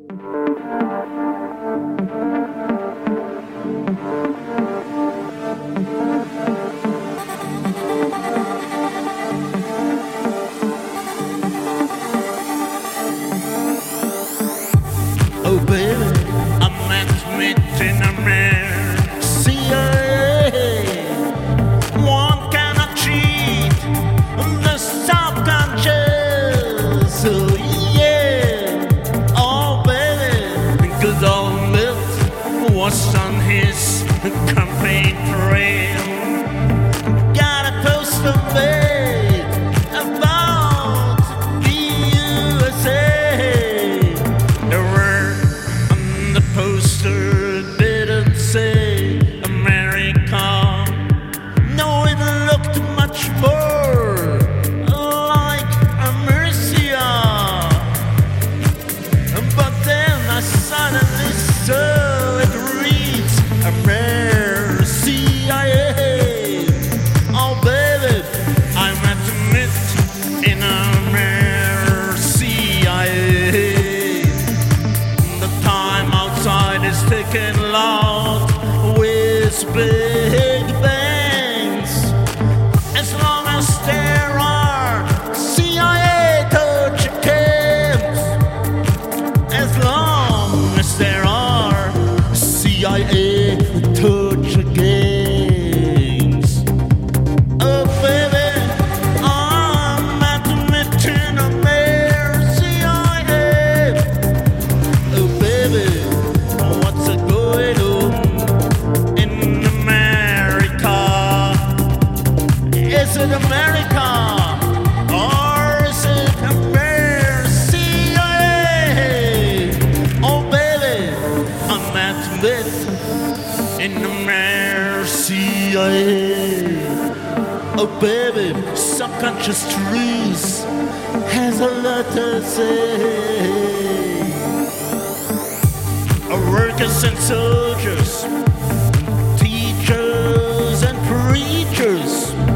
Oh baby, I met me in a mirror. CIA, one cannot cheat the subconscious. Oh yeah, oh baby, cause all myth was on his campaign trail. Got a poster made about the USA. The poster didn't say America. No, it looked much more like America. But then I suddenly saw it reads America. Oh baby, I met it in America. Outside is taking loud with big bangs. As long as there are CIA torture camps, as long as there are CIA torture gangs. Oh baby, I'm at the meeting of CIA. Oh baby, what's going on in America? Is it America or is it America? Oh baby, I'm at myth in America. Oh baby, subconscious truth has a lot to say. Workers and soldiers, teachers and preachers,